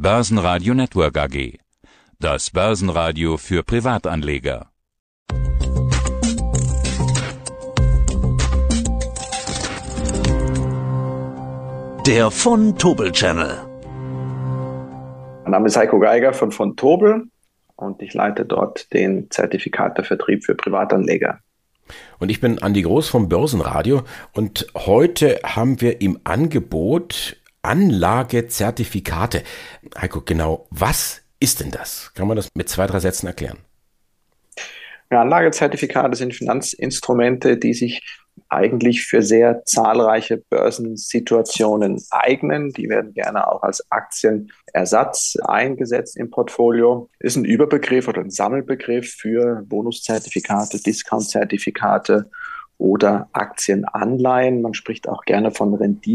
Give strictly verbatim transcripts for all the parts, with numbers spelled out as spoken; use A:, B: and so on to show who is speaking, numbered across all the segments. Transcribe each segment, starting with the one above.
A: Börsenradio Network A G. Das Börsenradio für Privatanleger.
B: Der von Tobel Channel.
C: Mein Name ist Heiko Geiger von von Tobel und ich leite dort den Zertifikatevertrieb für Privatanleger.
D: Und ich bin Andi Groß vom Börsenradio und heute haben wir im Angebot Anlagezertifikate. Heiko, genau, was ist denn das? Kann man das mit zwei, drei Sätzen erklären?
C: Ja, Anlagezertifikate sind Finanzinstrumente, die sich eigentlich für sehr zahlreiche Börsensituationen eignen. Die werden gerne auch als Aktienersatz eingesetzt im Portfolio. Ist ein Überbegriff oder ein Sammelbegriff für Bonuszertifikate, Discountzertifikate oder Aktienanleihen. Man spricht auch gerne von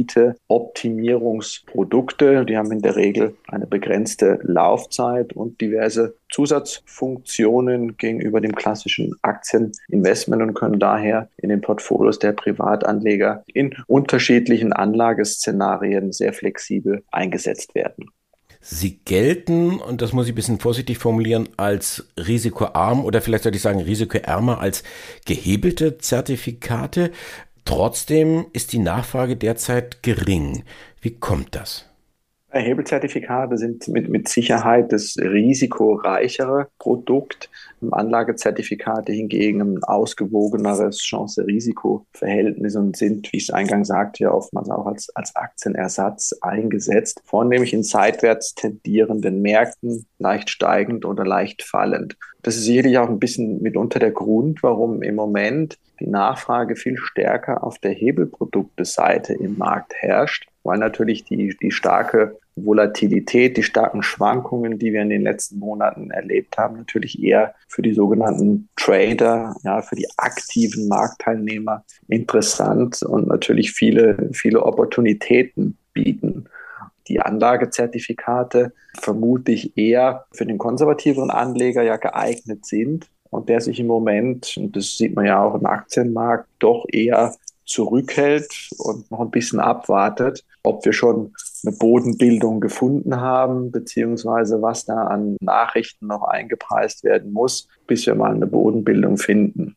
C: Rendite-Optimierungsprodukte. Die haben in der Regel eine begrenzte Laufzeit und diverse Zusatzfunktionen gegenüber dem klassischen Aktieninvestment und können daher in den Portfolios der Privatanleger in unterschiedlichen Anlageszenarien sehr flexibel eingesetzt werden.
D: Sie gelten, und das muss ich ein bisschen vorsichtig formulieren, als risikoarm oder vielleicht sollte ich sagen risikoärmer als gehebelte Zertifikate. Trotzdem ist die Nachfrage derzeit gering. Wie kommt das?
C: Hebelzertifikate sind mit, mit Sicherheit das risikoreichere Produkt. Anlagezertifikate hingegen ein ausgewogeneres Chance-Risiko-Verhältnis und sind, wie ich es eingangs sagte, ja oftmals auch als, als Aktienersatz eingesetzt, vornehmlich in seitwärts tendierenden Märkten, leicht steigend oder leicht fallend. Das ist sicherlich auch ein bisschen mitunter der Grund, warum im Moment die Nachfrage viel stärker auf der Hebelprodukte-Seite im Markt herrscht, weil natürlich die, die starke Volatilität, die starken Schwankungen, die wir in den letzten Monaten erlebt haben, natürlich eher für die sogenannten Trader, ja, für die aktiven Marktteilnehmer interessant und natürlich viele, viele Opportunitäten bieten. Die Anlagezertifikate vermutlich eher für den konservativeren Anleger ja geeignet sind und der sich im Moment, und das sieht man ja auch im Aktienmarkt, doch eher zurückhält und noch ein bisschen abwartet, ob wir schon eine Bodenbildung gefunden haben, beziehungsweise was da an Nachrichten noch eingepreist werden muss, bis wir mal eine Bodenbildung finden.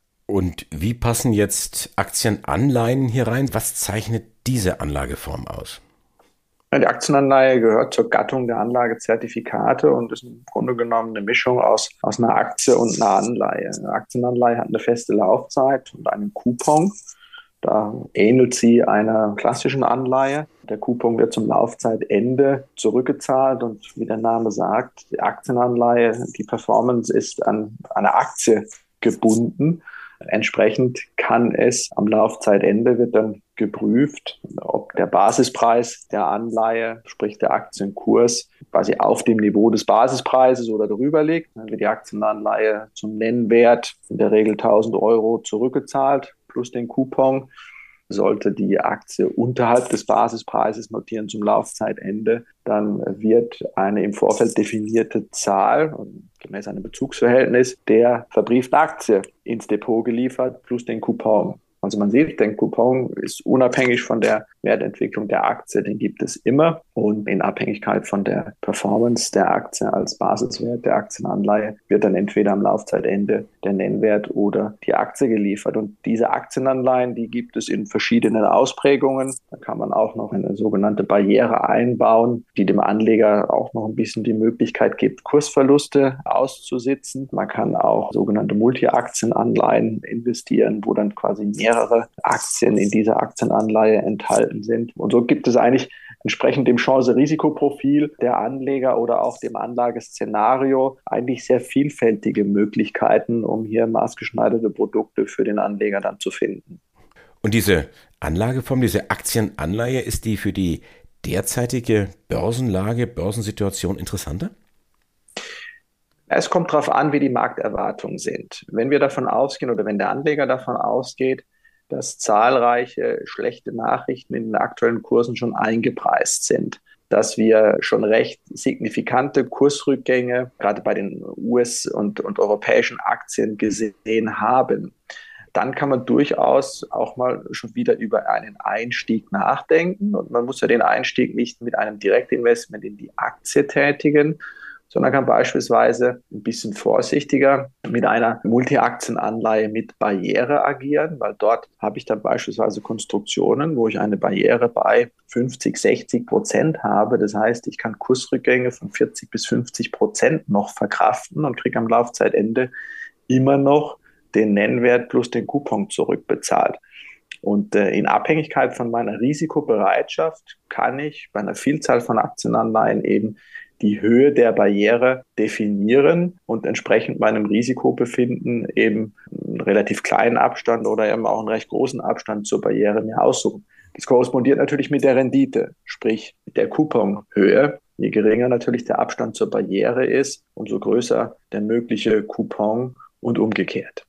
D: Und wie passen jetzt Aktienanleihen hier rein? Was zeichnet diese Anlageform aus?
C: Die Aktienanleihe gehört zur Gattung der Anlagezertifikate und ist im Grunde genommen eine Mischung aus, aus einer Aktie und einer Anleihe. Eine Aktienanleihe hat eine feste Laufzeit und einen Coupon. Da ähnelt sie einer klassischen Anleihe. Der Coupon wird zum Laufzeitende zurückgezahlt und wie der Name sagt, die Aktienanleihe, die Performance ist an eine Aktie gebunden. Entsprechend kann es am Laufzeitende wird dann geprüft, ob der Basispreis der Anleihe, sprich der Aktienkurs, quasi auf dem Niveau des Basispreises oder darüber liegt. Dann wird die Aktienanleihe zum Nennwert in der Regel tausend Euro zurückgezahlt plus den Coupon. Sollte die Aktie unterhalb des Basispreises notieren zum Laufzeitende, dann wird eine im Vorfeld definierte Zahl, gemäß einem Bezugsverhältnis, der verbrieften Aktie ins Depot geliefert, plus den Coupon. Also man sieht, der Coupon ist unabhängig von der Wertentwicklung der Aktie, den gibt es immer und in Abhängigkeit von der Performance der Aktie als Basiswert der Aktienanleihe wird dann entweder am Laufzeitende der Nennwert oder die Aktie geliefert. Und diese Aktienanleihen, die gibt es in verschiedenen Ausprägungen. Da kann man auch noch eine sogenannte Barriere einbauen, die dem Anleger auch noch ein bisschen die Möglichkeit gibt, Kursverluste auszusitzen. Man kann auch sogenannte Multi-Aktienanleihen investieren, wo dann quasi mehrere Aktien in dieser Aktienanleihe enthalten sind. Und so gibt es eigentlich entsprechend dem Chance-Risikoprofil der Anleger oder auch dem Anlageszenario eigentlich sehr vielfältige Möglichkeiten, um hier maßgeschneiderte Produkte für den Anleger dann zu finden.
D: Und diese Anlageform, diese Aktienanleihe, ist die für die derzeitige Börsenlage, Börsensituation interessanter?
C: Es kommt darauf an, wie die Markterwartungen sind. Wenn wir davon ausgehen oder wenn der Anleger davon ausgeht, dass zahlreiche schlechte Nachrichten in den aktuellen Kursen schon eingepreist sind, dass wir schon recht signifikante Kursrückgänge gerade bei den U S- und, und europäischen Aktien gesehen haben, dann kann man durchaus auch mal schon wieder über einen Einstieg nachdenken. Und man muss ja den Einstieg nicht mit einem Direktinvestment in die Aktie tätigen, sondern kann beispielsweise ein bisschen vorsichtiger mit einer Multiaktienanleihe mit Barriere agieren, weil dort habe ich dann beispielsweise Konstruktionen, wo ich eine Barriere bei fünfzig, sechzig Prozent habe. Das heißt, ich kann Kursrückgänge von vierzig bis fünfzig Prozent noch verkraften und kriege am Laufzeitende immer noch den Nennwert plus den Coupon zurückbezahlt. Und äh, in Abhängigkeit von meiner Risikobereitschaft kann ich bei einer Vielzahl von Aktienanleihen eben die Höhe der Barriere definieren und entsprechend meinem Risikobefinden eben einen relativ kleinen Abstand oder eben auch einen recht großen Abstand zur Barriere mir aussuchen. Das korrespondiert natürlich mit der Rendite, sprich mit der Couponhöhe. Je geringer natürlich der Abstand zur Barriere ist, umso größer der mögliche Coupon und umgekehrt.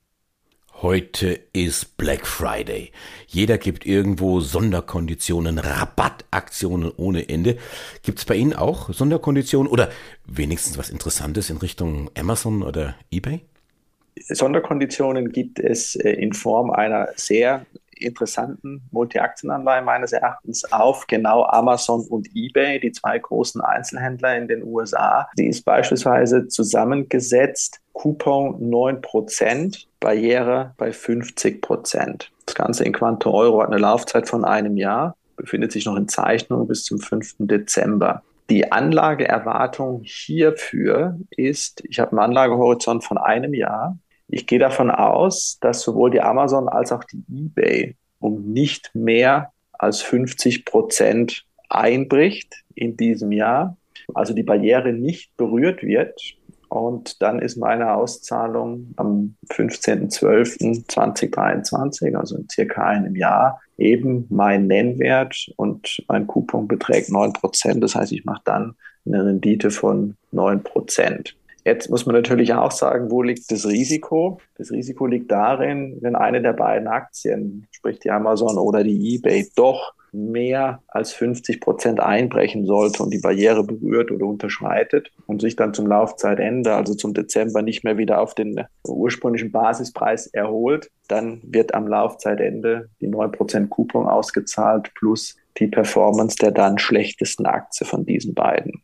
D: Heute ist Black Friday. Jeder gibt irgendwo Sonderkonditionen, Rabattaktionen ohne Ende. Gibt es bei Ihnen auch Sonderkonditionen oder wenigstens was Interessantes in Richtung Amazon oder eBay?
C: Sonderkonditionen gibt es in Form einer sehr interessanten Multi-Aktien-Anleihe meines Erachtens auf genau Amazon und eBay, die zwei großen Einzelhändler in den U S A. Die ist beispielsweise zusammengesetzt, Coupon neun Prozent, Barriere bei fünfzig Prozent. Das Ganze in Quanto Euro hat eine Laufzeit von einem Jahr, befindet sich noch in Zeichnung bis zum fünften Dezember. Die Anlageerwartung hierfür ist, ich habe einen Anlagehorizont von einem Jahr. Ich gehe davon aus, dass sowohl die Amazon als auch die eBay um nicht mehr als fünfzig Prozent einbricht in diesem Jahr, also die Barriere nicht berührt wird. Und dann ist meine Auszahlung am fünfzehnten zwölften zweitausenddreiundzwanzig, also in circa einem Jahr, eben mein Nennwert und mein Coupon beträgt neun Prozent. Das heißt, ich mache dann eine Rendite von neun Prozent. Jetzt muss man natürlich auch sagen, wo liegt das Risiko? Das Risiko liegt darin, wenn eine der beiden Aktien, sprich die Amazon oder die eBay, doch mehr als fünfzig Prozent einbrechen sollte und die Barriere berührt oder unterschreitet und sich dann zum Laufzeitende, also zum Dezember, nicht mehr wieder auf den ursprünglichen Basispreis erholt, dann wird am Laufzeitende die neun Prozent Coupon ausgezahlt plus die Performance der dann schlechtesten Aktie von diesen beiden.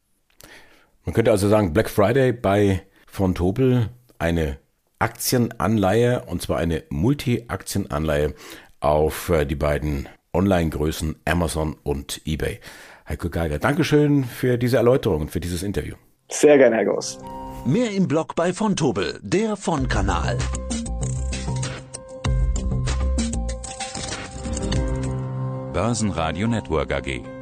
D: Man könnte also sagen, Black Friday bei Vontobel, eine Aktienanleihe, und zwar eine Multi-Aktienanleihe auf die beiden Online-Größen Amazon und eBay. Heiko Geiger, Dankeschön für diese Erläuterung und für dieses Interview.
C: Sehr gerne, Herr Goss.
B: Mehr im Blog bei Vontobel, der Von-Kanal.
A: Börsenradio Network A G.